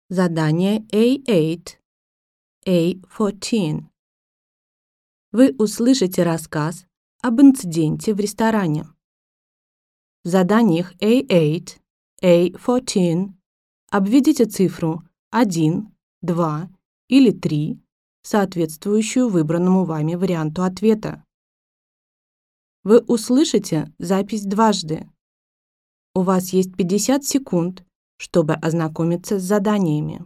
Задание A8, A14. Вы услышите рассказ об инциденте в ресторане. В заданиях A8, A14 обведите цифру 1, 2 или 3, соответствующую выбранному вами варианту ответа. Вы услышите запись дважды. У вас есть 50 секунд, чтобы ознакомиться с заданиями.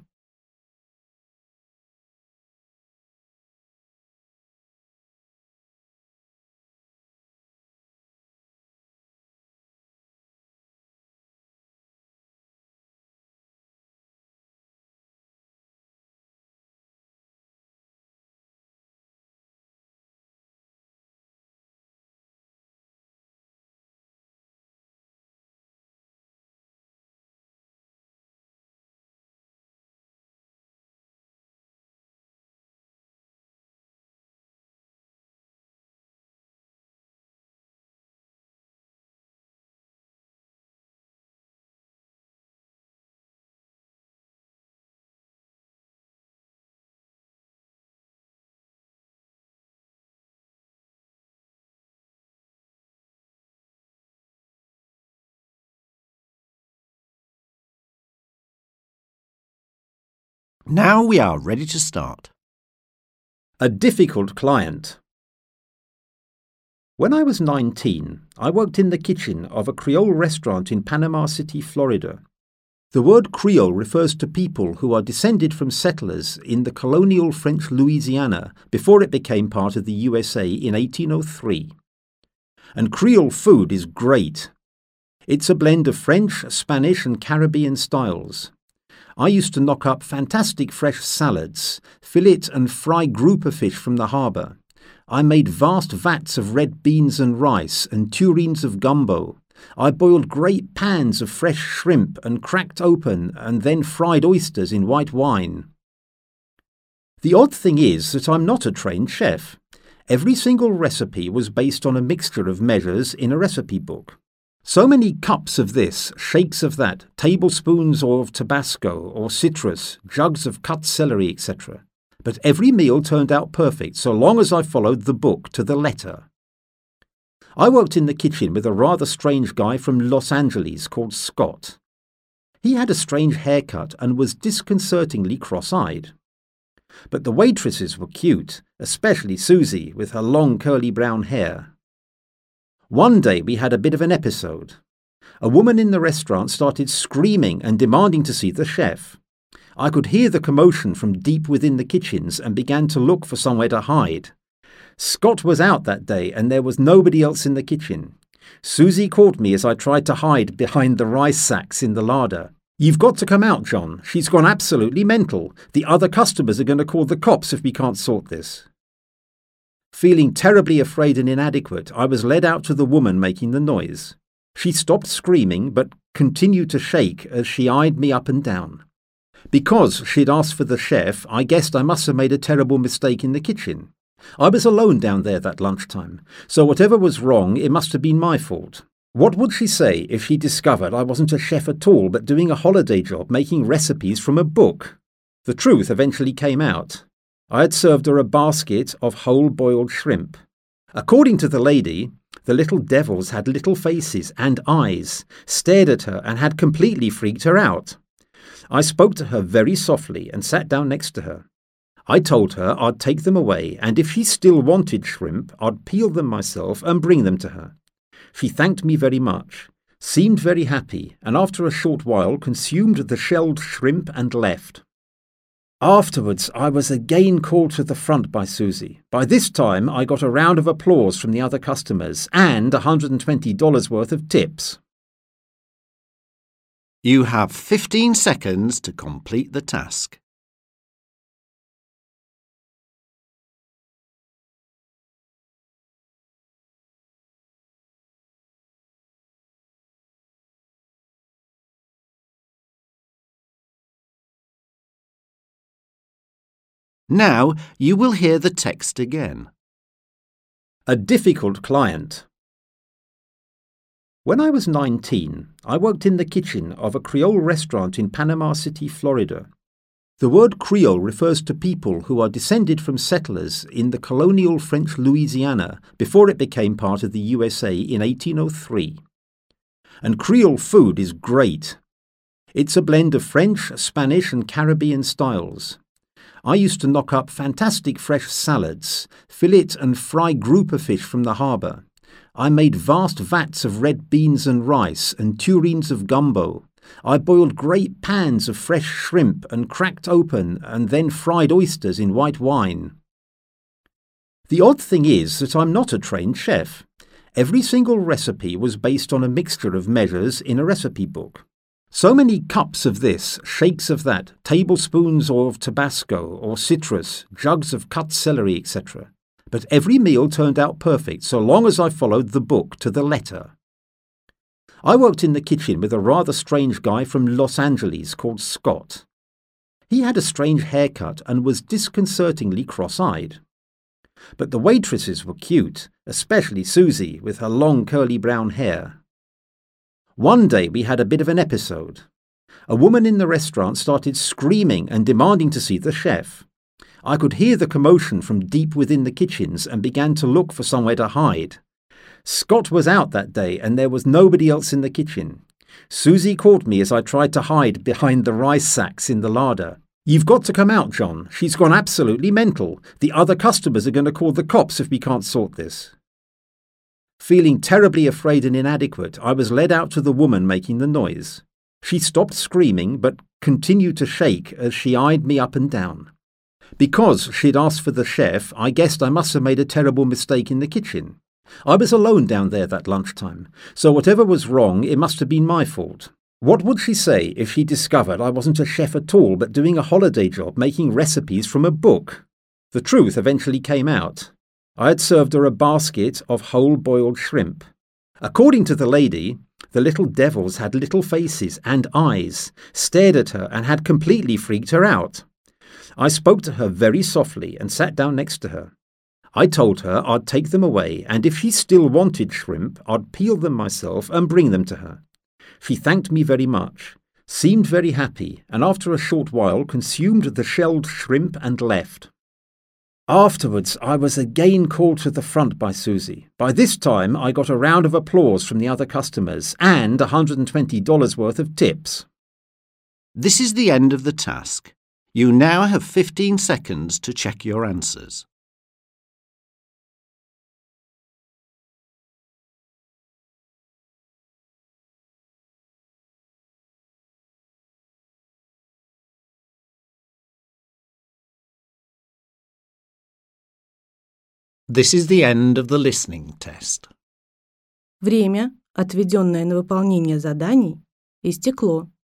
Now we are ready to start. A difficult client. When I was 19, I worked in the kitchen of a Creole restaurant in Panama City, Florida. The word Creole refers to people who are descended from settlers in the colonial French Louisiana before it became part of the USA in 1803. And Creole food is great. It's a blend of French, Spanish and Caribbean styles. I used to knock up fantastic fresh salads, fillet and fry grouper fish from the harbour. I made vast vats of red beans and rice and tureens of gumbo. I boiled great pans of fresh shrimp and cracked open and then fried oysters in white wine. The odd thing is that I'm not a trained chef. Every single recipe was based on a mixture of measures in a recipe book. So many cups of this, shakes of that, tablespoons of Tabasco or citrus, jugs of cut celery, etc. But every meal turned out perfect so long as I followed the book to the letter. I worked in the kitchen with a rather strange guy from Los Angeles called Scott. He had a strange haircut and was disconcertingly cross-eyed. But the waitresses were cute, especially Susie with her long curly brown hair. One day we had a bit of an episode. A woman in the restaurant started screaming and demanding to see the chef. I could hear the commotion from deep within the kitchens and began to look for somewhere to hide. Scott was out that day and there was nobody else in the kitchen. Susie caught me as I tried to hide behind the rice sacks in the larder. "You've got to come out, John. She's gone absolutely mental. The other customers are going to call the cops if we can't sort this." Feeling terribly afraid and inadequate, I was led out to the woman making the noise. She stopped screaming but continued to shake as she eyed me up and down. Because she'd asked for the chef, I guessed I must have made a terrible mistake in the kitchen. I was alone down there that lunchtime, so whatever was wrong, it must have been my fault. What would she say if she discovered I wasn't a chef at all but doing a holiday job making recipes from a book? The truth eventually came out. I had served her a basket of whole boiled shrimp. According to the lady, the little devils had little faces and eyes, stared at her and had completely freaked her out. I spoke to her very softly and sat down next to her. I told her I'd take them away and if she still wanted shrimp, I'd peel them myself and bring them to her. She thanked me very much, seemed very happy, and after a short while consumed the shelled shrimp and left. Afterwards, I was again called to the front by Susie. By this time, I got a round of applause from the other customers and $120 worth of tips. You have 15 seconds to complete the task. Now you will hear the text again. A difficult client. When I was 19, I worked in the kitchen of a Creole restaurant in Panama City, Florida. The word Creole refers to people who are descended from settlers in the colonial French Louisiana before it became part of the USA in 1803. And Creole food is great. It's a blend of French, Spanish and Caribbean styles. I used to knock up fantastic fresh salads, fillet and fry grouper fish from the harbour. I made vast vats of red beans and rice and tureens of gumbo. I boiled great pans of fresh shrimp and cracked open and then fried oysters in white wine. The odd thing is that I'm not a trained chef. Every single recipe was based on a mixture of measures in a recipe book. So many cups of this, shakes of that, tablespoons of Tabasco or citrus, jugs of cut celery, etc. But every meal turned out perfect so long as I followed the book to the letter. I worked in the kitchen with a rather strange guy from Los Angeles called Scott. He had a strange haircut and was disconcertingly cross-eyed. But the waitresses were cute, especially Susie with her long curly brown hair. One day we had a bit of an episode. A woman in the restaurant started screaming and demanding to see the chef. I could hear the commotion from deep within the kitchens and began to look for somewhere to hide. Scott was out that day and there was nobody else in the kitchen. Susie caught me as I tried to hide behind the rice sacks in the larder. "You've got to come out, John. She's gone absolutely mental. The other customers are going to call the cops if we can't sort this." Feeling terribly afraid and inadequate, I was led out to the woman making the noise. She stopped screaming but continued to shake as she eyed me up and down. Because she'd asked for the chef, I guessed I must have made a terrible mistake in the kitchen. I was alone down there that lunchtime, so whatever was wrong, it must have been my fault. What would she say if she discovered I wasn't a chef at all but doing a holiday job making recipes from a book? The truth eventually came out. I had served her a basket of whole boiled shrimp. According to the lady, the little devils had little faces and eyes, stared at her and had completely freaked her out. I spoke to her very softly and sat down next to her. I told her I'd take them away and if she still wanted shrimp, I'd peel them myself and bring them to her. She thanked me very much, seemed very happy, and after a short while consumed the shelled shrimp and left. Afterwards, I was again called to the front by Susie. By this time, I got a round of applause from the other customers and $120 worth of tips. This is the end of the task. You now have 15 seconds to check your answers. This is the end of the listening test. Время, отведенное на выполнение заданий, истекло.